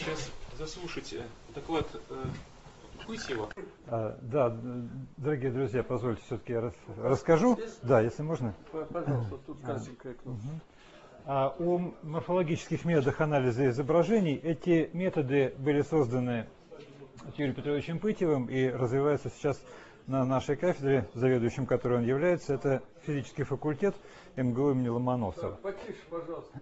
сейчас заслушать доклад Пысева. Да, дорогие друзья, позвольте все-таки я расскажу. Да, если можно. Пожалуйста, тут красненькая кнопка. О морфологических методах анализа изображений. Эти методы были созданы Юрием Петровичем Пытьевым и развиваются сейчас на нашей кафедре, заведующим которой он является. Это физический факультет МГУ имени Ломоносова. Потише, пожалуйста.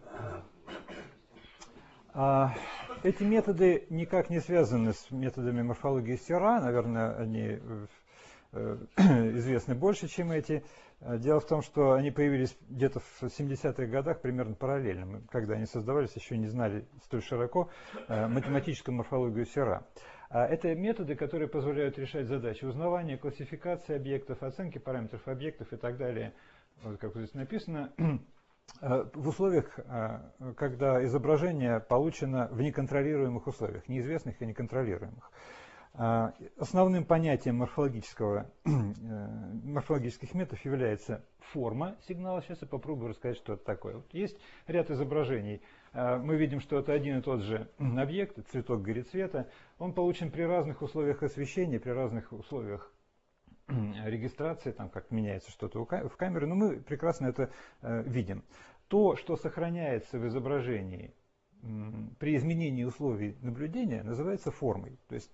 Эти методы никак не связаны с методами морфологии Сера. Наверное, они известны больше, чем эти. Дело в том, что они появились где-то в 70-х годах примерно параллельно. Мы, когда они создавались, еще не знали столь широко математическую морфологию Сера. Это методы, которые позволяют решать задачи узнавания, классификации объектов, оценки параметров объектов и так далее. Вот как здесь написано. В условиях, когда изображение получено в неконтролируемых условиях, неизвестных и неконтролируемых. Основным понятием морфологических методов является форма сигнала. Сейчас я попробую рассказать, что это такое. Вот есть ряд изображений. Мы видим, что это один и тот же объект, цветок горит цвета. Он получен при разных условиях освещения, при разных условиях регистрации, там как меняется что-то в камере, но мы прекрасно это видим. То, что сохраняется в изображении при изменении условий наблюдения, называется формой. То есть,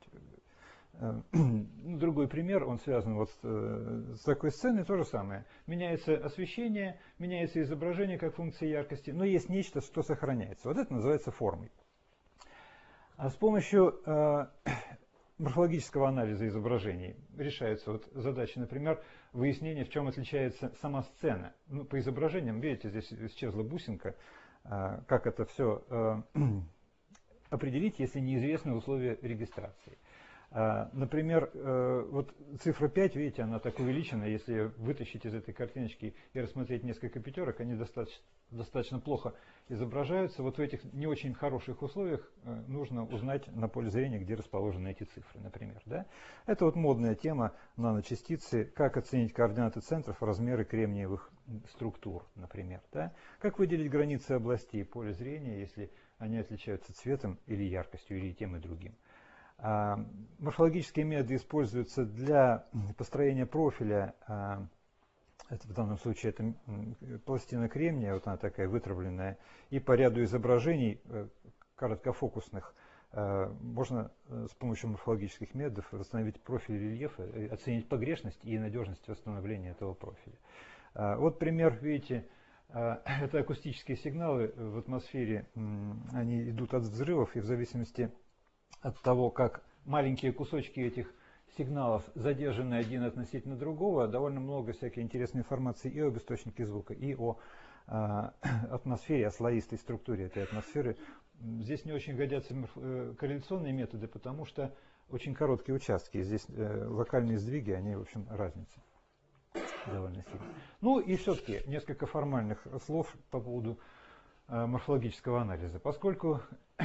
другой пример, он связан вот с такой сценой, то же самое. Меняется освещение, меняется изображение как функция яркости, но есть нечто, что сохраняется. Вот это называется формой. А с помощью морфологического анализа изображений решаются вот задачи, например, выяснения, в чем отличается сама сцена. Ну, по изображениям, видите, здесь исчезла бусинка. Как это все определить, если неизвестны условия регистрации? Например, вот цифра 5, видите, она так увеличена. Если вытащить из этой картиночки и рассмотреть несколько пятерок, они достаточно плохо изображаются. Вот в этих не очень хороших условиях нужно узнать на поле зрения, где расположены эти цифры, например. Да? Это вот модная тема наночастицы, как оценить координаты центров, размеры кремниевых структур, например. Да? Как выделить границы областей поля зрения, если они отличаются цветом или яркостью, или тем и другим. Морфологические методы используются для построения профиля. Это, в данном случае это пластина кремния, вот она такая вытравленная. И по ряду изображений короткофокусных можно с помощью морфологических методов восстановить профиль рельефа, оценить погрешность и надежность восстановления этого профиля. Вот пример, видите, это акустические сигналы в атмосфере. Они идут от взрывов, и в зависимости от того, как маленькие кусочки этих сигналов задержаны один относительно другого, довольно много всякой интересной информации и об источнике звука, и о атмосфере, о слоистой структуре этой атмосферы. Здесь не очень годятся корреляционные методы, потому что очень короткие участки. Здесь локальные сдвиги, они, в общем, разница довольно сильная. Ну и все-таки несколько формальных слов по поводу морфологического анализа. Поскольку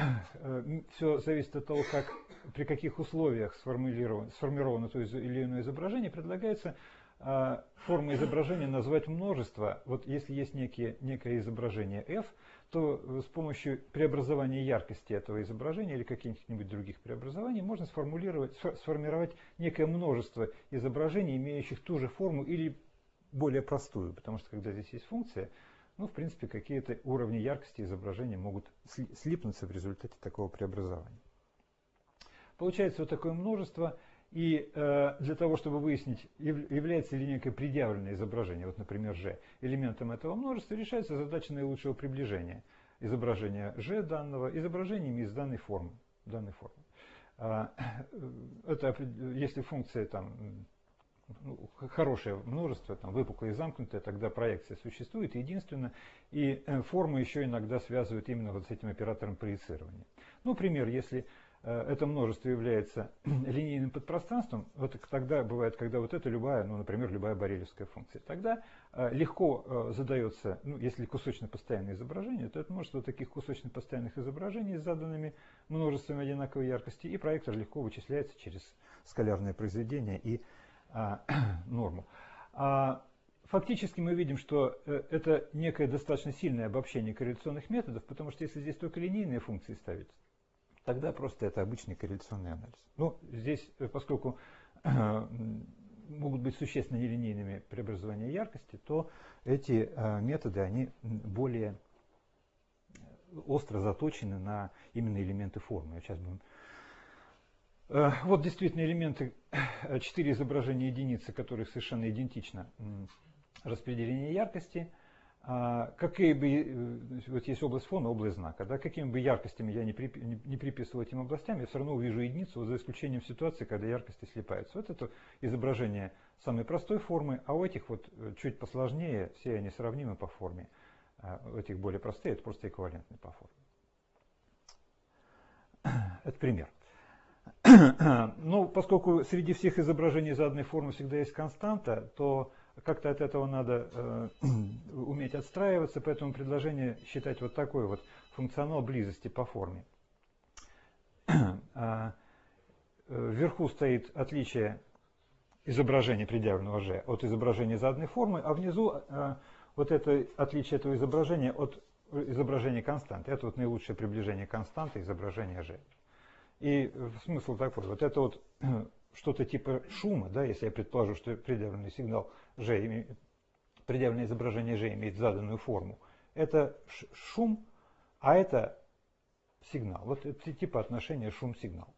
все зависит от того, при каких условиях сформировано то или иное изображение, предлагается формы изображения назвать множество. Вот если есть некое изображение f, то с помощью преобразования яркости этого изображения или каких-нибудь других преобразований можно сформировать некое множество изображений, имеющих ту же форму или более простую, потому что когда здесь есть функция, ну, в принципе, какие-то уровни яркости изображения могут слипнуться в результате такого преобразования. Получается вот такое множество, и для того, чтобы выяснить, является ли некое предъявленное изображение, вот, например, G, элементом этого множества, решается задача наилучшего приближения изображения G данного изображениями из данной формы. Это, если функция там, хорошее множество, там, выпуклое и замкнутое, тогда проекция существует единственно, и формы еще иногда связывают именно вот с этим оператором проецирования. Ну, пример, если это множество является линейным подпространством, вот тогда бывает, когда вот это любая, ну, например, любая борелевская функция, тогда легко задается, ну, если кусочно-постоянное изображение, то это множество таких кусочно-постоянных изображений с заданными множествами одинаковой яркости, и проектор легко вычисляется через скалярное произведение и норму. Фактически мы видим, что это некое достаточно сильное обобщение корреляционных методов, потому что если здесь только линейные функции ставить, тогда просто это обычный корреляционный анализ. Ну, здесь, поскольку могут быть существенно нелинейными преобразования яркости, то эти методы, они более остро заточены на именно элементы формы. Сейчас будем... Вот действительно элементы, 4 изображения единицы, которых совершенно идентично распределение яркости. Какие бы, вот есть область фона, область знака, да, какими бы яркостями я не приписывал этим областям, я все равно увижу единицу, вот за исключением ситуации, когда яркости слипаются. Вот это изображение самой простой формы, а у этих вот чуть посложнее, все они сравнимы по форме. У этих более простые, это просто эквивалентны по форме. Это пример. Но поскольку среди всех изображений заданной формы всегда есть константа, то как-то от этого надо уметь отстраиваться, поэтому предложение считать вот такой вот функционал близости по форме. Вверху стоит отличие изображения предъявленного G от изображения заданной формы, а внизу вот это отличие этого изображения от изображения константы. Это вот наилучшее приближение константы изображения G. И смысл такой, вот это вот что-то типа шума, да, если я предположу, что предъявленный сигнал G, предъявленное изображение G имеет заданную форму, это шум, а это сигнал. Вот это типа отношения шум-сигнал.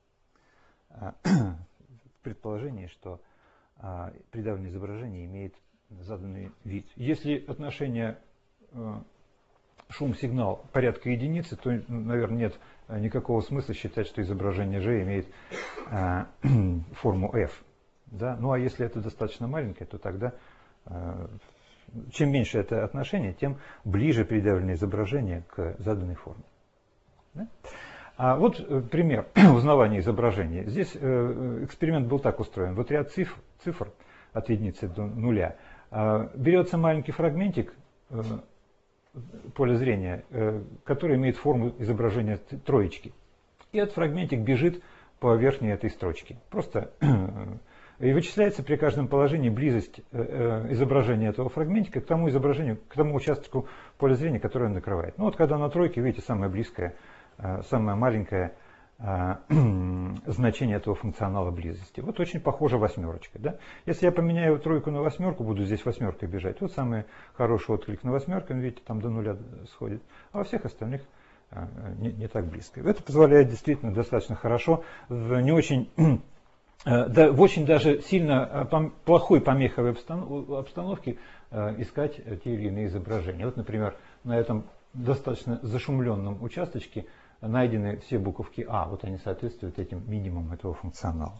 В предположении, что предъявленное изображение имеет заданный вид. Если отношение шум-сигнал порядка единицы, то, наверное, нет никакого смысла считать, что изображение G имеет форму f. Да? Ну а если это достаточно маленькое, то тогда чем меньше это отношение, тем ближе предъявленное изображение к заданной форме. Да? А вот пример узнавания изображения. Здесь эксперимент был так устроен. Вот ряд цифр от единицы до нуля. Берется маленький фрагментик поля зрения, который имеет форму изображения троечки. И этот фрагментик бежит по верхней этой строчке. Просто и вычисляется при каждом положении близость изображения этого фрагментика к тому изображению, к тому участку поля зрения, который он накрывает. Ну вот когда на тройке, видите, самое близкое, самое маленькое значение этого функционала близости. Вот очень похожа восьмерочка. Да? Если я поменяю тройку на восьмерку, буду здесь восьмеркой бежать. Вот самый хороший отклик на восьмерку, видите, там до нуля сходит. А во всех остальных не так близко. Это позволяет действительно достаточно хорошо в не очень, в очень даже сильно плохой помеховой обстановке искать те или иные изображения. Вот, например, на этом достаточно зашумленном участочке найдены все буковки А, вот они соответствуют этим минимумам этого функционала.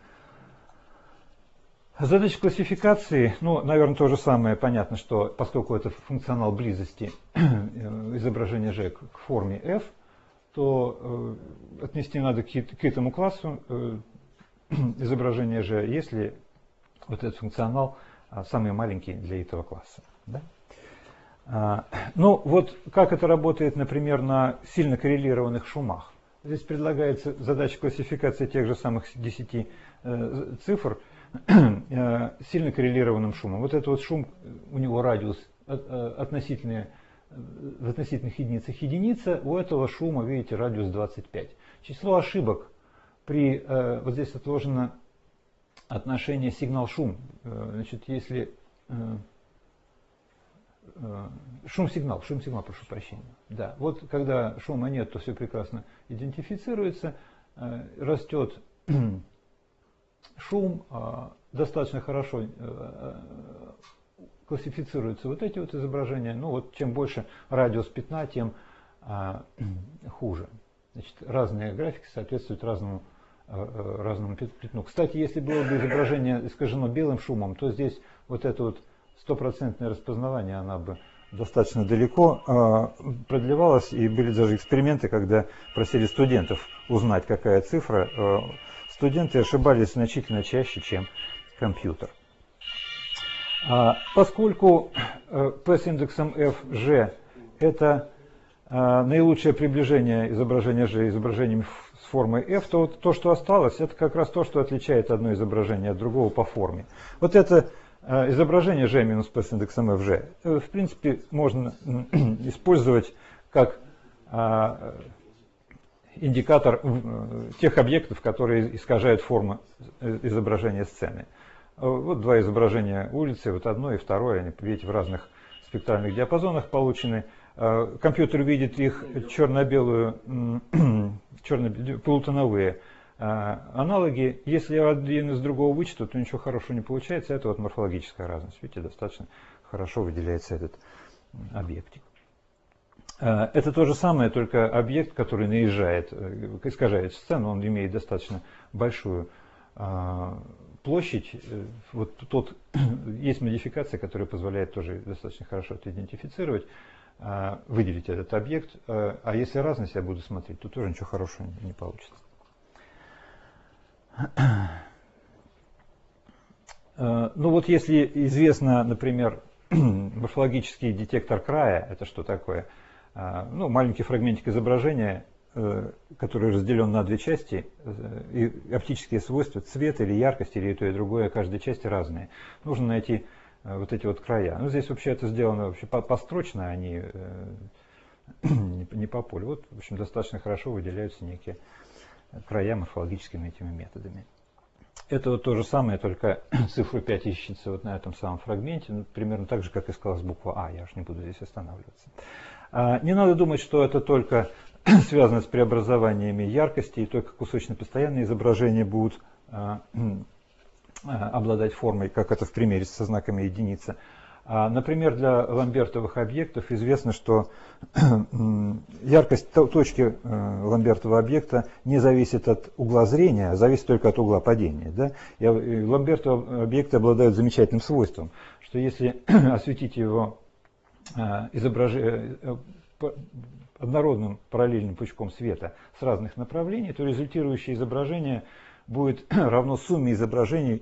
Задача классификации, ну, наверное, то же самое. Понятно, что поскольку это функционал близости изображения G к форме f, то отнести надо к этому классу изображения G, если вот этот функционал самый маленький для этого класса. Да? Ну вот как это работает, например, на сильно коррелированных шумах. Здесь предлагается задача классификации тех же самых 10 цифр сильно коррелированным шумом. Вот этот вот шум, у него радиус в относительных единица, у этого шума, видите, радиус 25. Число ошибок при, вот здесь отложено отношение сигнал-шум. Значит, если шум-сигнал, прошу прощения. Да, вот когда шума нет, то все прекрасно идентифицируется, растет шум, достаточно хорошо классифицируются вот эти вот изображения. Ну вот чем больше радиус пятна, тем хуже. Значит, разные графики соответствуют разному пятну. Кстати, если было бы изображение искажено белым шумом, то здесь вот это вот стопроцентное распознавание, она бы достаточно далеко продлевалась, и были даже эксперименты, когда просили студентов узнать, какая цифра. Студенты ошибались значительно чаще, чем компьютер. Поскольку P с индексом FG это наилучшее приближение изображения G изображением с формой F, то то, что осталось, это как раз то, что отличает одно изображение от другого по форме. Вот это изображение G минус P с индексом FG, в принципе, можно использовать как индикатор тех объектов, которые искажают форму изображения сцены. Вот два изображения улицы, вот одно и второе, они, видите, в разных спектральных диапазонах получены. Компьютер видит их черно-белую, полутоновые аналоги. Если один из другого вычета, то ничего хорошего не получается. Это вот морфологическая разность. Видите, достаточно хорошо выделяется этот объектик. Это то же самое, только объект, который наезжает, искажает сцену, он имеет достаточно большую площадь. Вот тут есть модификация, которая позволяет тоже достаточно хорошо это идентифицировать, выделить этот объект. А если разность я буду смотреть, то тоже ничего хорошего не получится. Ну вот если известно, например, морфологический детектор края, это что такое? Ну, маленький фрагментик изображения, который разделен на две части, и оптические свойства, цвет или яркость, или и то, и другое, каждой части разные. Нужно найти вот эти вот края. Ну, здесь вообще это сделано вообще построчно, а не по полю. Вот, в общем, достаточно хорошо выделяются некие края морфологическими этими методами. Это вот то же самое, только цифру 5 ищется вот на этом самом фрагменте, ну, примерно так же, как искалась буква А, я уж не буду здесь останавливаться. Не надо думать, что это только связано с преобразованиями яркости, и только кусочно-постоянные изображения будут обладать формой, как это в примере со знаками единицы. Например, для ламбертовых объектов известно, что яркость точки ламбертового объекта не зависит от угла зрения, а зависит только от угла падения. Да? И ламбертовые объекты обладают замечательным свойством, что если осветить его однородным параллельным пучком света с разных направлений, то результирующее изображение будет равно сумме изображений,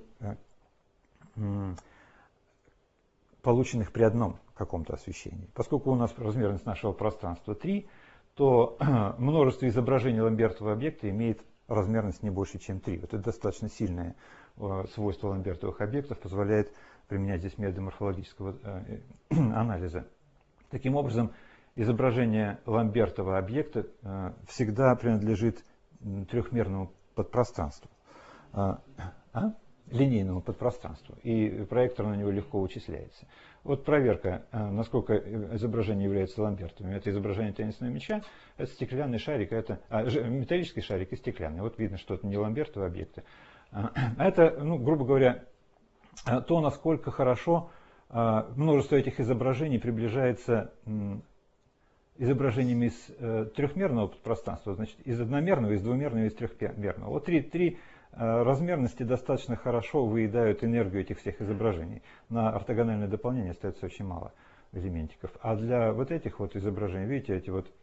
полученных при одном каком-то освещении. Поскольку у нас размерность нашего пространства 3, то множество изображений ламбертового объекта имеет размерность не больше, чем 3. Вот это достаточно сильное свойство ламбертовых объектов, позволяет применять здесь методы морфологического анализа. Таким образом, изображение ламбертового объекта всегда принадлежит трехмерному подпространству, линейному подпространству, и проектор на него легко вычисляется. Вот проверка, насколько изображение является ламбертовым. Это изображение теннисного мяча, это стеклянный шарик, это металлический шарик и стеклянный. Вот видно, что это не ламбертовые объекты. Это, ну, грубо говоря, то, насколько хорошо множество этих изображений приближается изображениями из трехмерного пространства, значит, из одномерного, из двумерного, из трехмерного. Вот три размерности достаточно хорошо выедают энергию этих всех изображений. На ортогональное дополнение остается очень мало элементиков. А для вот этих вот изображений, видите, эти вот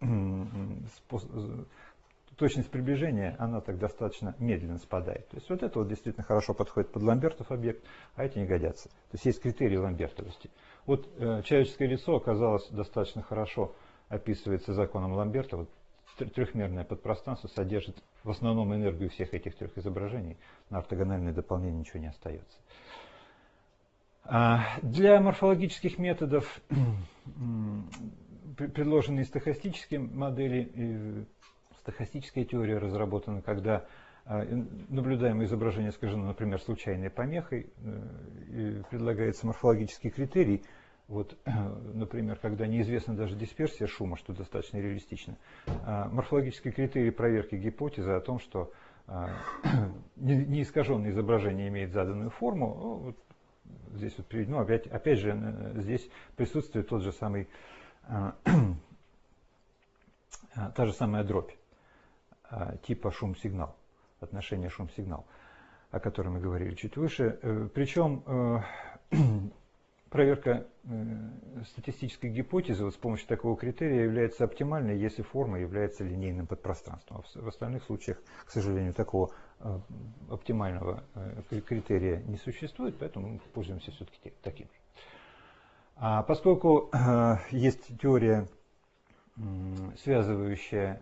точность приближения, она так достаточно медленно спадает. То есть вот это вот действительно хорошо подходит под ламбертов объект, а эти не годятся. То есть есть критерии ламбертовости. Вот человеческое лицо оказалось достаточно хорошо описывается законом Ламберта. Вот трехмерное подпространство содержит в основном энергию всех этих трех изображений. На ортогональное дополнение ничего не остается. Для морфологических методов предложены стохастические модели. Стохастическая теория разработана, когда наблюдаемое изображение искажено, например, случайной помехой. И предлагается морфологический критерий. Вот, например, когда неизвестна даже дисперсия шума, что достаточно реалистично. Морфологический критерий проверки гипотезы о том, что неискаженное изображение имеет заданную форму. Ну, вот здесь вот приведено, опять же, здесь присутствует та же самая дробь типа шум-сигнал, отношение шум-сигнал, о котором мы говорили чуть выше. Причем проверка статистической гипотезы вот с помощью такого критерия является оптимальной, если форма является линейным подпространством. В остальных случаях, к сожалению, такого оптимального критерия не существует, поэтому мы пользуемся все-таки таким же. Поскольку есть теория, связывающая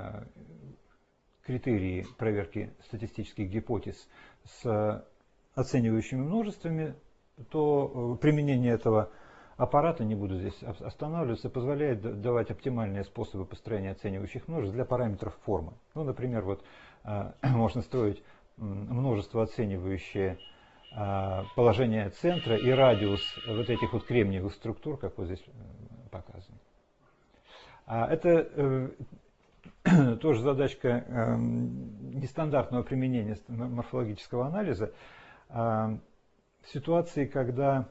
критерии проверки статистических гипотез с оценивающими множествами, то применение этого аппарата, не буду здесь останавливаться, позволяет давать оптимальные способы построения оценивающих множеств для параметров формы. Ну, например, вот можно строить множество, оценивающее положение центра и радиус вот этих вот кремниевых структур, как вот здесь показано. Это тоже задачка нестандартного применения морфологического анализа в ситуации, когда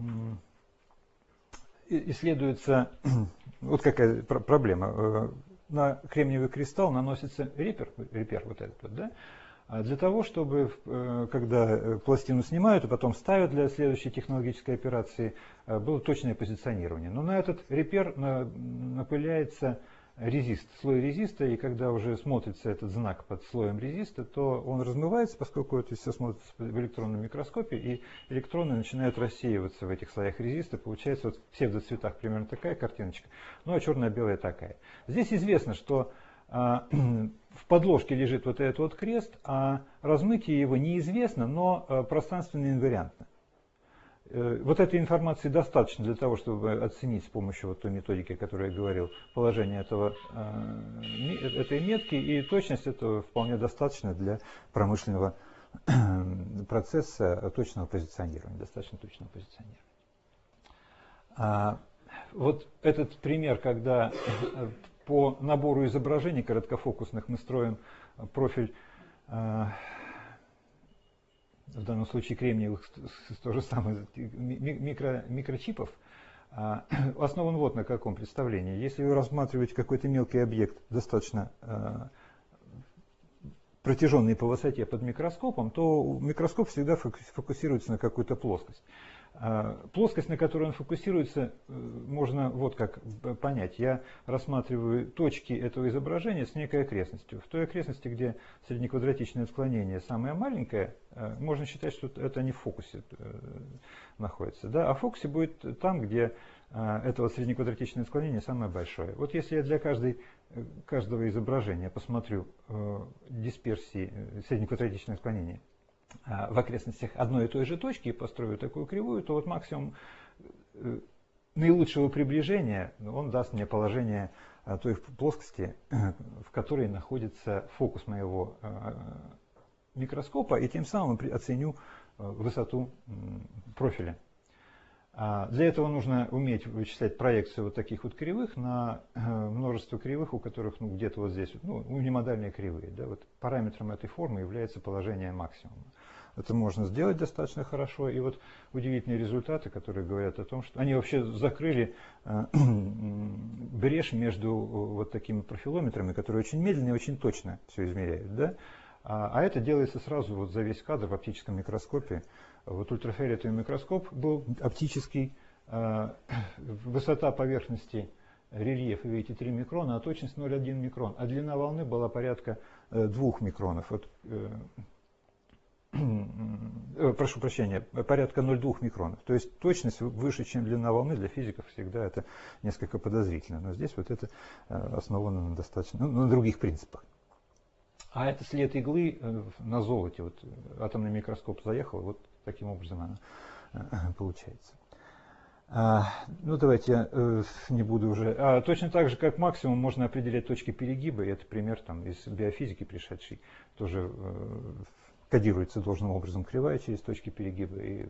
исследуется, вот какая проблема, на кремниевый кристалл наносится репер вот этот вот, да, для того, чтобы, когда пластину снимают и потом ставят для следующей технологической операции, было точное позиционирование. Но на этот репер напыляется резист, слой резиста, и когда уже смотрится этот знак под слоем резиста, то он размывается, поскольку это все смотрится в электронном микроскопе, и электроны начинают рассеиваться в этих слоях резиста. Получается вот в псевдоцветах примерно такая картиночка, ну а черно-белая такая. Здесь известно, что в подложке лежит вот этот вот крест, а размытие его неизвестно, но пространственно инвариантно. Вот этой информации достаточно для того, чтобы оценить с помощью вот той методики, о которой я говорил, положение этой метки, и точность этого вполне достаточно для промышленного процесса точного позиционирования, достаточно точного позиционирования. Вот этот пример, когда по набору изображений короткофокусных мы строим профиль, в данном случае кремниевых, то же самое, микрочипов, основан вот на каком представлении. Если вы рассматриваете какой-то мелкий объект, достаточно протяженный по высоте под микроскопом, то микроскоп всегда фокусируется на какую-то плоскость. Плоскость, на которую он фокусируется, можно вот как понять. Я рассматриваю точки этого изображения с некой окрестностью. В той окрестности, где среднеквадратичное отклонение самое маленькое, можно считать, что это не в фокусе находится. Да? А в фокусе будет там, где этого среднеквадратичное отклонение самое большое. Вот если я для каждого изображения посмотрю дисперсии среднеквадратичное отклонение в окрестностях одной и той же точки и построю такую кривую, то вот максимум наилучшего приближения он даст мне положение той плоскости, в которой находится фокус моего микроскопа, и тем самым оценю высоту профиля. Для этого нужно уметь вычислять проекцию вот таких вот кривых на множество кривых, у которых где-то вот здесь, унимодальные кривые. Да, вот параметром этой формы является положение максимума. Это можно сделать достаточно хорошо. И вот удивительные результаты, которые говорят о том, что они вообще закрыли брешь между вот такими профилометрами, которые очень медленно и очень точно все измеряют. Да? А это делается сразу вот за весь кадр в оптическом микроскопе. Вот ультрафиолетовый микроскоп был оптический, высота поверхности рельефа, видите, 3 микрона, а точность 0,1 микрон. А длина волны была порядка 2 микронов. Вот, прошу прощения, порядка 0,2 микронов. То есть точность выше, чем длина волны, для физиков всегда это несколько подозрительно. Но здесь вот это основано на достаточно, на других принципах. А это след иглы на золоте. Вот атомный микроскоп заехал, вот таким образом она получается. Ну, давайте я не буду уже. Точно так же, как максимум, можно определять точки перегиба. И это пример там, из биофизики пришедший. Тоже кодируется должным образом кривая через точки перегиба. И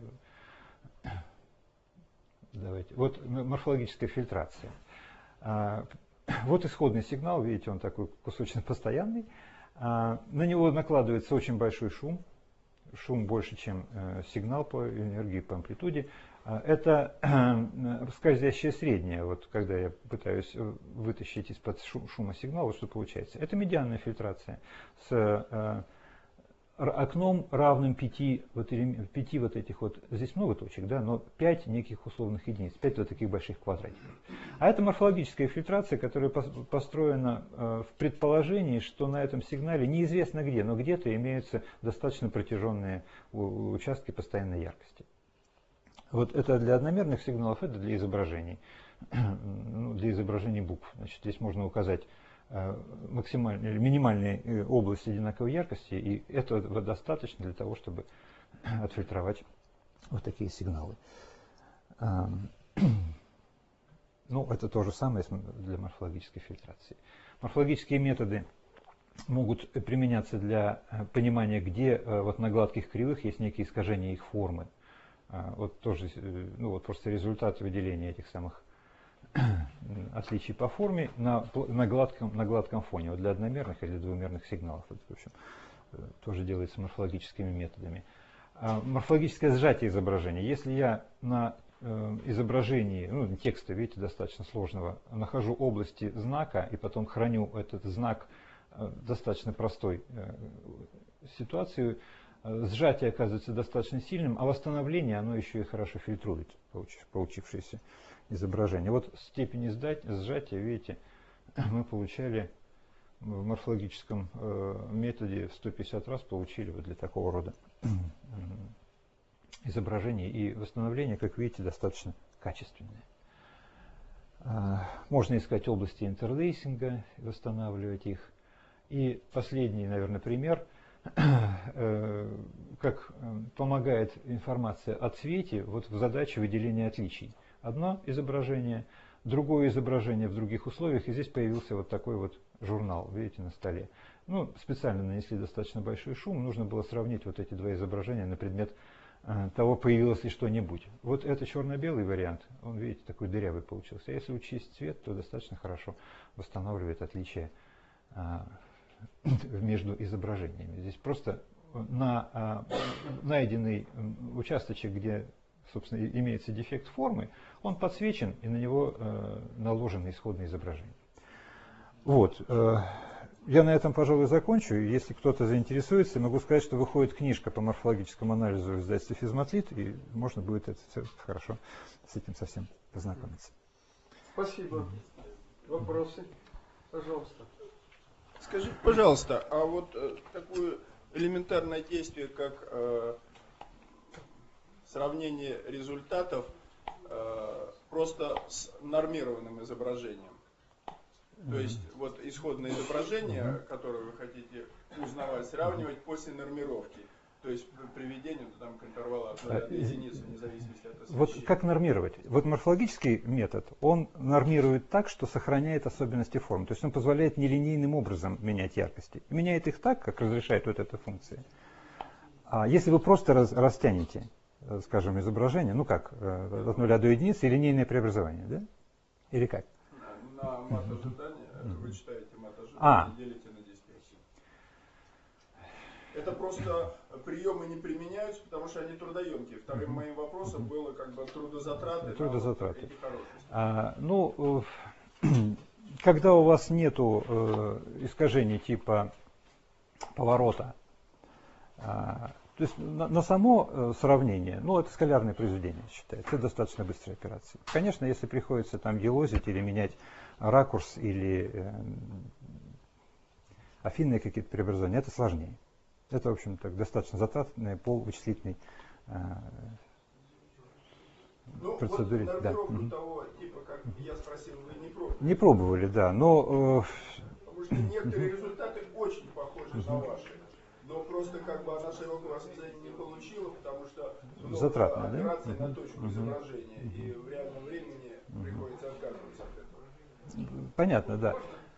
давайте. Вот морфологическая фильтрация. Вот исходный сигнал, видите, он такой кусочно постоянный. На него накладывается очень большой шум. Шум больше, чем сигнал по энергии, по амплитуде. Это скользящее среднее. Вот когда я пытаюсь вытащить из-под шума сигнал, вот что получается. Это медианная фильтрация с окном, равным 5 вот этих вот, здесь много точек, да, но 5 неких условных единиц, 5 вот таких больших квадратиков. А это морфологическая фильтрация, которая построена в предположении, что на этом сигнале неизвестно где, но где-то имеются достаточно протяженные участки постоянной яркости. Вот это для одномерных сигналов, это для изображений, для изображений букв. Значит, здесь можно указать максимальные или минимальные области одинаковой яркости, и этого достаточно для того, чтобы отфильтровать вот такие сигналы. Ну, это то же самое для морфологической фильтрации. Морфологические методы могут применяться для понимания, где вот на гладких кривых есть некие искажения их формы. Вот тоже, ну вот просто результат выделения этих самых отличий по форме на гладком фоне. Вот для одномерных или двумерных сигналов. Это, в общем, тоже делается морфологическими методами. Морфологическое сжатие изображения. Если я на изображении, ну, текста, видите, достаточно сложного, нахожу области знака и потом храню этот знак достаточно простой ситуации, сжатие оказывается достаточно сильным, а восстановление оно еще и хорошо фильтрует получившееся изображение. Вот степень сжатия, видите, мы получали в морфологическом методе в 150 раз получили вот для такого рода изображение, и восстановление, как видите, достаточно качественное. Можно искать области интерлейсинга, восстанавливать их. И последний, наверное, пример, как помогает информация о цвете вот в задаче выделения отличий. Одно изображение, другое изображение в других условиях, и здесь появился вот такой вот журнал, видите, на столе. Ну, специально нанесли достаточно большой шум, нужно было сравнить вот эти два изображения на предмет того, появилось ли что-нибудь. Вот это черно-белый вариант, он, видите, такой дырявый получился. А если учесть цвет, то достаточно хорошо восстанавливает отличия между изображениями. Здесь просто на найденный участочек, где, собственно, имеется дефект формы, он подсвечен, и на него наложено исходное изображение. Вот. Я на этом, пожалуй, закончу. Если кто-то заинтересуется, могу сказать, что выходит книжка по морфологическому анализу в издательстве «Физматлит», и можно будет это все хорошо с этим совсем познакомиться. Спасибо. Вопросы? Пожалуйста. Скажите, пожалуйста, а вот такое элементарное действие, как сравнение результатов просто с нормированным изображением. То есть вот исходное изображение, которое вы хотите узнавать, сравнивать после нормировки. То есть приведение там, к интервалу от 0 до единицы, вне зависимости от освещения. Вот как нормировать? Вот морфологический метод, он нормирует так, что сохраняет особенности форм. То есть он позволяет нелинейным образом менять яркости. И меняет их так, как разрешает вот эта функция. А если вы просто растянете, скажем, изображение, ну как, от 0 до единицы, и линейное преобразование, да? Или как? На мат ожидания вы читаете мат ожидания и делите на 10. Это просто приемы не применяются, потому что они трудоемкие. Вторым моим вопросом было как бы трудозатраты. Трудозатраты. Ну, когда у вас нету искажений типа поворота, то есть на само сравнение, ну, это скалярное произведение считается, это достаточно быстрая операция. Конечно, если приходится там елозить или менять ракурс или афинные какие-то преобразования, это сложнее. Это, в общем-то, достаточно затратный полувычислительный процедуре. Вот да. того типа, как я спросил, вы не пробовали? Не пробовали, да, но... Потому что некоторые результаты очень похожи на ваши. Но просто как бы она широкого распространения не получила, потому что затратно, операции да? на точку изображения, и в реальном времени приходится отказываться от этого. Понятно, да.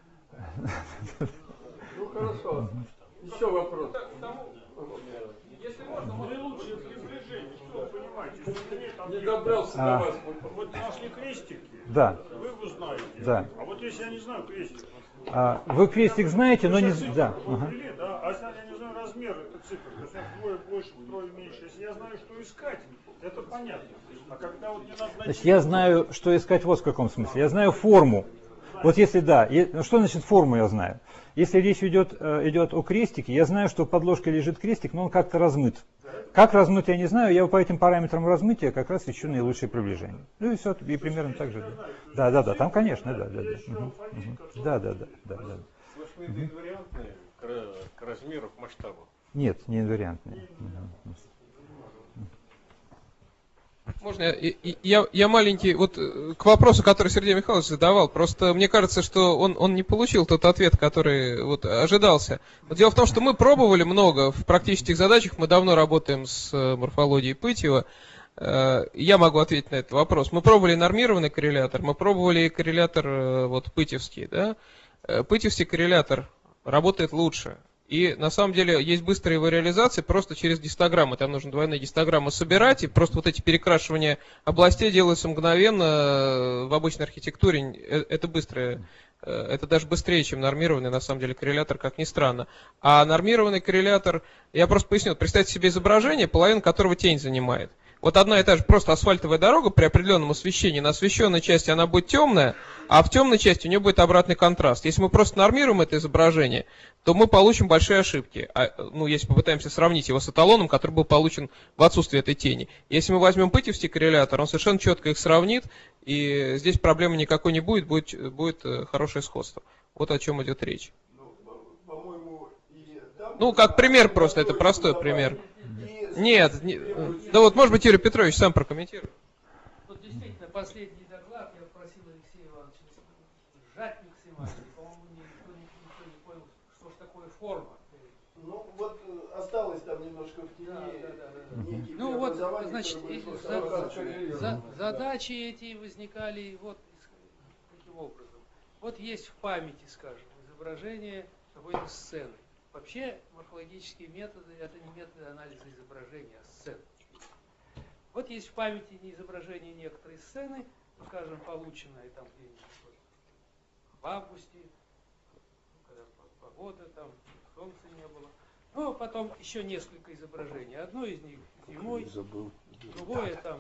Ну хорошо. Еще вопрос. Если можно, Наилучшее приближение, что вы понимаете, что мне там Не добрался до вас. вот нашли крестики, Да, вы его знаете. да. А вот если я не знаю крестик, Вы крестик знаете, но не... Да. ввели, да, а если я не знаю размер этой цифры, то есть вдвое больше, втрое меньше, если я знаю, что искать, это понятно. А когда вот не надо найти... Значит, я знаю, что искать вот в каком смысле. Я знаю форму. Вот если да, что значит форму я знаю? Если речь идет о крестике, я знаю, что под ложкой лежит крестик, но он как-то размыт. Как размыт, я не знаю, я по этим параметрам размытия как раз ищу наилучшее приближение. Ну и все, и примерно так же. Да, там, конечно, да. Сплошные инвариантные к размеру, к масштабу. Нет, не инвариантные. Можно я маленький, вот к вопросу, который Сергей Михайлович задавал, просто мне кажется, что он не получил тот ответ, который вот ожидался. Но дело в том, что мы пробовали много в практических задачах, мы давно работаем с морфологией Пытьева, Я могу ответить на этот вопрос. Мы пробовали нормированный коррелятор, мы пробовали коррелятор вот пытевский, да? Пытевский коррелятор работает лучше. И на самом деле есть быстрая его реализация просто через гистограммы. Там нужно двойные гистограммы собирать, и просто вот эти перекрашивания областей делаются мгновенно в обычной архитектуре. Это быстро. Это даже быстрее, чем нормированный, на самом деле, коррелятор, как ни странно. А нормированный коррелятор, я просто поясню, представьте себе изображение, половина которого тень занимает. Вот одна и та же просто асфальтовая дорога при определенном освещении. На освещенной части она будет темная, а в темной части у нее будет обратный контраст. Если мы просто нормируем это изображение, то мы получим большие ошибки. Если попытаемся сравнить его с эталоном, который был получен в отсутствии этой тени. Если мы возьмем пытевский коррелятор, он совершенно четко их сравнит, и здесь проблемы никакой не будет, будет хорошее сходство. Вот о чем идет речь. По-моему, Как пример просто, это простой пример. Нет, да вот, может быть, Юрий Петрович сам прокомментирует. Вот действительно, последний доклад я просил Алексея Ивановича сжать максимально. По-моему, никто не понял, что же такое форма. Осталось там немножко в тени. Ну вот, значит, задачи эти возникали вот таким образом. Вот есть в памяти, скажем, изображение какой-то сцены. Вообще морфологические методы — это не методы анализа изображения, а сцен. Вот есть в памяти изображение некоторой сцены, скажем, полученное там где-нибудь в августе, когда погода, там солнца не было. Ну, потом еще несколько изображений. Одно из них зимой, другое там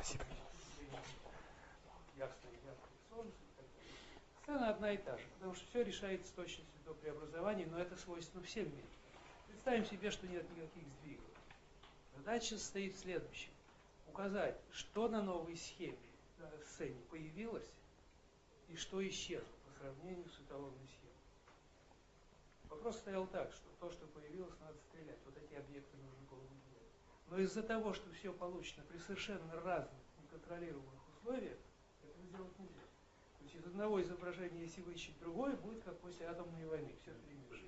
ясное солнце. Сцена одна и та же, потому что все решается с точностью до преобразования, но это свойственно всем методам. Представим себе, что нет никаких сдвигов. Задача состоит в следующем. Указать, что на новой схеме, на сцене появилось и что исчезло по сравнению с эталонной схемой. Вопрос стоял так, что то, что появилось, надо стрелять. Вот эти объекты нужно было выделять. Но из-за того, что все получено при совершенно разных, неконтролируемых условиях, этого сделать нельзя. То есть из одного изображения, если вычесть другое, будет как после атомной войны. Все перемешано.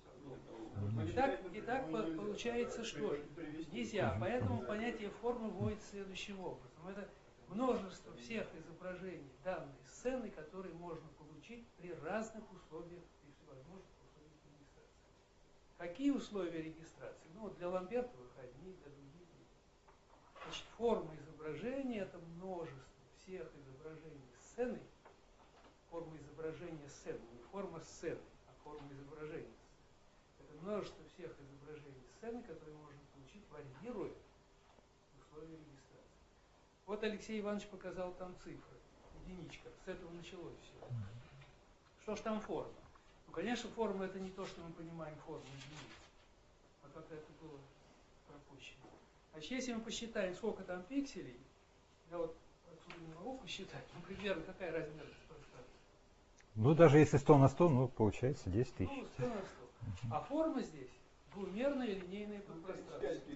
Итак, получается, что же? Нельзя. Поэтому понятие формы вводится следующим образом. Это множество всех изображений данной сцены, которые можно получить при разных условиях, при всевозможных условиях регистрации. Какие условия регистрации? Для ламбертовых одни, для других нет. Значит, форма изображения — это множество всех изображений сцены. Форма изображения сцены, не форма сцены, а форма изображения. Это множество всех изображений сцены, которые можно получить, варьируя условия регистрации. Вот Алексей Иванович показал там цифры, единичка, с этого началось все. Что ж там форма? Конечно, форма — это не то, что мы понимаем форму единицы, а как это было пропущено. Значит, если мы посчитаем, сколько там пикселей, я вот отсюда не могу посчитать, примерно какая размерность пространства. Даже если 100 на 100, получается 10 тысяч. 100 на 100. А форма здесь двумерное линейное подпространство.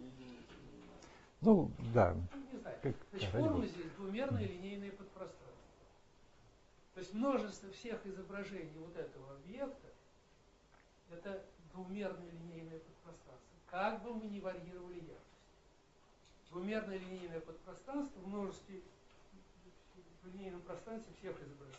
Да. Не знаю. Значит, форма здесь двумерное линейное подпространство. То есть множество всех изображений вот этого объекта — это двумерное линейное подпространство. Как бы мы ни варьировали яркость. Двумерное линейное подпространство в множестве в линейном пространстве всех изображений.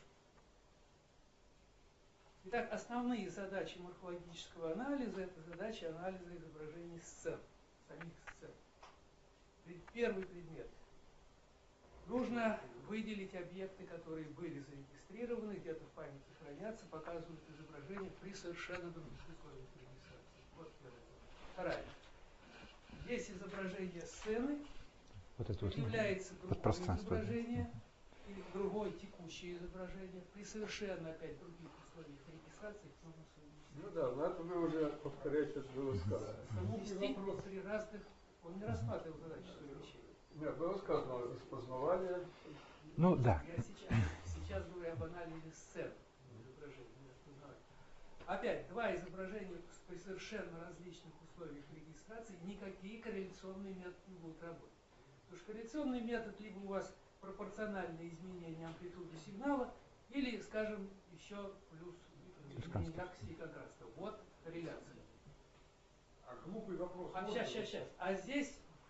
Итак, основные задачи морфологического анализа — это задачи анализа изображений сцен, самих сцен. Первый предмет. Нужно выделить объекты, которые были зарегистрированы, где-то в памяти хранятся, показывают изображение при совершенно других условиях регистрации. Вот первое. Вторая. Есть изображение сцены, является другое изображение, или другое текущее изображение при совершенно опять других условиях регистрации, их нужно совместить. Но это вы уже повторяете, это было сказано. Совместить при разных, он не рассматривал задачу совмещения. Нет, было сказано распознавание. Я сейчас говорю об анализе сцен изображения, распознавания. Опять, два изображения при совершенно различных условиях регистрации, никакие корреляционные методы не будут работать. Потому что корреляционный метод либо у вас пропорциональное изменение амплитуды сигнала, или, скажем, еще плюс изменение яркости и контраста. Вот корреляция. Глупый вопрос. Сейчас. А здесь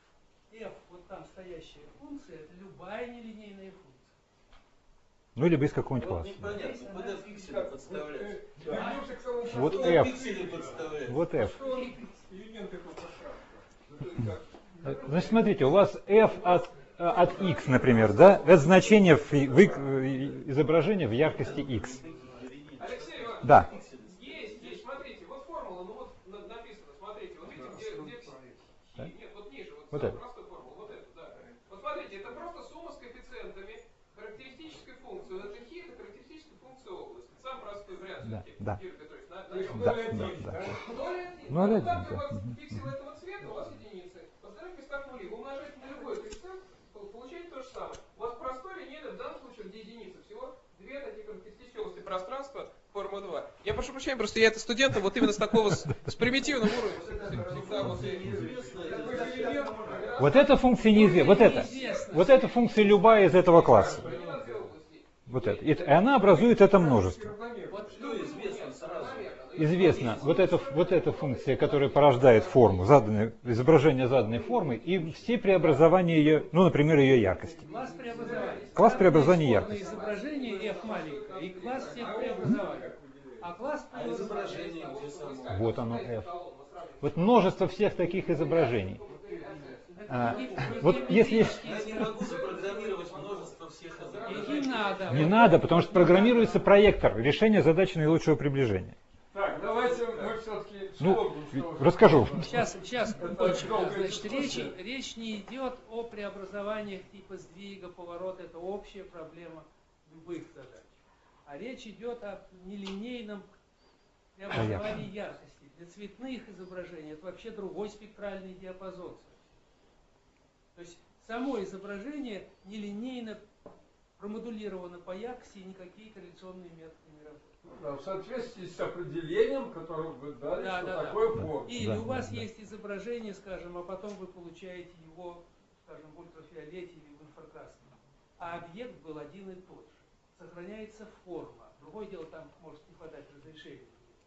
f, вот там стоящая функция, это любая нелинейная функция. Ну или без какого-нибудь Вот Ну, класса. непонятно, куда пиксели подставлять? Вот Куда f. пиксели подставлять? Вот f. Элементы пространства. Значит, смотрите, у вас f от x, например, да? Это значение изображения в яркости x. Алексей Иванович, Да. есть, смотрите, вот формула, ну вот написано, смотрите, вот видите, где Да? нет, вот ниже, Вот самая это. простая формула, вот это, да. Вот смотрите, это просто сумма с коэффициентами характеристической функции. Вот это хи, это характеристическая функция области. Самый простой вариант. Да, все-таки, да. Юрий Петрович, на Да, нем. да, да. 0,1. Ну, Ну, один, так у да. вас Мгм. пиксель этого цвета, у вас единицы. В остальных местах нули. Вы умножаете на любой коэффициент, получаете то же самое. У вас простой линейный, в данном случае, где единицы. Всего две таких характеристические области пространства, форма 2. Я прошу прощения, просто я это студентам вот именно с такого, с примитивным уровнем. Всегда вот Вот эта функция неизвестна. Вот это. Вот эта функция любая из этого класса. Вот это. И она образует это множество. Что известно сразу? Известно, вот эта функция, которая порождает форму, изображение заданной формы, и все преобразования ее, ну, например, ее яркости. Класс преобразования. Класс преобразования Исходное яркости. изображение f маленькое и класс всех преобразований. А класс Изображение где само? Вот оно f. Вот множество всех таких изображений. Вот если... Я не могу запрограммировать множество всех изображений. не надо. Не надо, потому что программируется проектор, решение задачи наилучшего приближения. Так, давайте мы все-таки Ну, вспомним, что... расскажу. Сейчас, кончим. долгая Значит, дискуссия. речь не идет о преобразованиях типа сдвига, поворота. Это общая проблема любых задач. А речь идет о нелинейном преобразовании яркости. Для цветных изображений это вообще другой спектральный диапазон. То есть само изображение нелинейно промодулировано по яркости, и никакие корреляционные методы не работают. Да, в соответствии с определением, которое вы дали, Да, что да, да. такое форма. Или Да, у вас да. есть изображение, скажем, а потом вы получаете его, скажем, в ультрафиолете или в инфракрасном. А объект был один и тот же. Сохраняется форма. Другое дело, там может не хватать разрешения.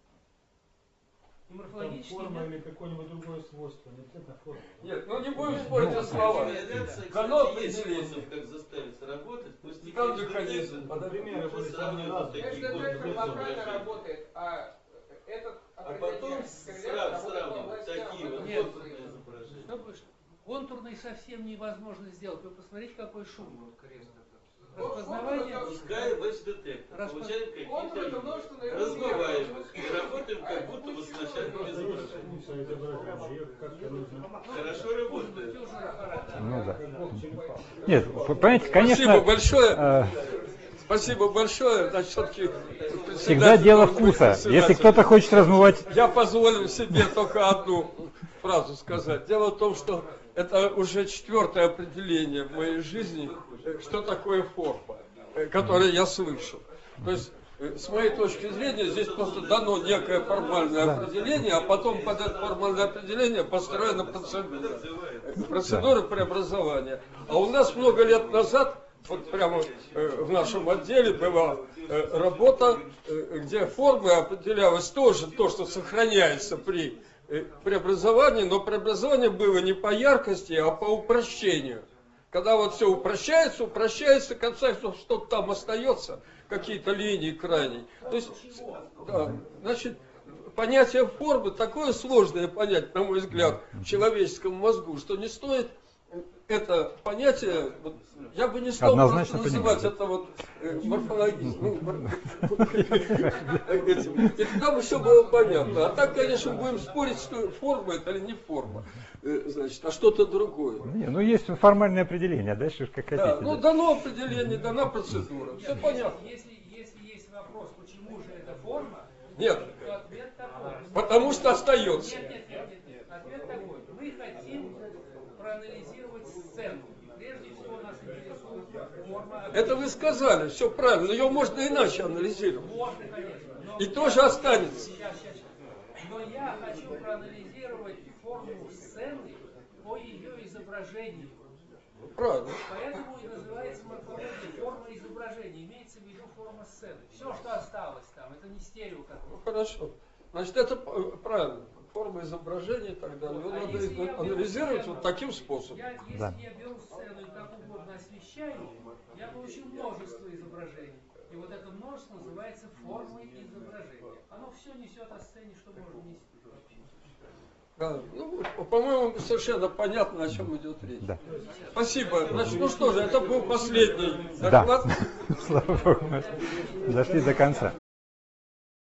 И морфологический Форма метод- или какое-нибудь другое свойство, не обязательно форма. Нет, ну не будем спорить о словах. Реляция, Дано кстати, есть определение. способ, как заставить работать. Пусть не Там каждый механизм. детектор, Например, можно если сравнивать разные. такие Детектор вот локально изображения. работает, а этот А потом сравнивать такие вот Нет. контурные изображения. Чтобы контурный совсем невозможно сделать. Вы посмотрите, какой шум. Распознавание. Пускай в детектор, получаем какие-то размываемых и работаем как будто бы с начальным изображением. Хорошо работает. Ну да. Нет, понимаете, конечно... Спасибо большое. э, Спасибо большое. Значит, все-таки Всегда дело вкуса. Если кто-то хочет размывать... Я позволю себе только одну фразу сказать. Дело в том, что это уже четвертое определение в моей жизни, что такое форма, которое я слышу. То есть, с моей точки зрения, здесь просто дано некое формальное определение, а потом под это формальное определение построена процедура преобразования. А у нас много лет назад, вот прямо в нашем отделе была работа, где форма определялась тоже то, что сохраняется при преобразовании, но преобразование было не по яркости, а по упрощению. Когда вот все упрощается, в конце что-то там остается, какие-то линии крайние. То есть, да, значит, понятие формы такое сложное понять, на мой взгляд, в человеческом мозгу, что не стоит это понятие, вот, я бы не стал Однозначно называть понимаю. это вот морфологизмом. И тогда бы все было понятно. А так, конечно, будем спорить, что форма это или не форма, значит, а что-то другое. Не, ну есть формальное определение, а дальше уж как хотите. Да, ну да. дано определение, дана процедура. Все понятно. Если есть вопрос, почему же это форма, Нет, то ответ такой. потому что остается. Нет. Ответ такой. Мы хотим проанализировать сцену. Прежде всего нас интересует форма. Это вы сказали, все правильно. Ее можно иначе анализировать. Можно, конечно. Но И тоже останется. Сейчас. Но я хочу проанализировать форму сцены по ее изображению. Правильно. Поэтому и называется морфология форма изображения. Имеется в виду форма сцены. Все, что осталось там, это не стерео какое-то. Ну, хорошо. Значит, это правильно. форма изображения и так далее. Его надо если я анализировать беру вот таким способом. Если Да. я беру сцену и как угодно освещаю, я получу множество изображений. И вот это множество называется формой изображения. Оно все несет о сцене, что можно нести. Да, ну, по-моему, совершенно понятно, о чем идет речь. Да. Спасибо. Значит, ну что же, это был последний Да. доклад. Слава Богу, мы дошли до конца.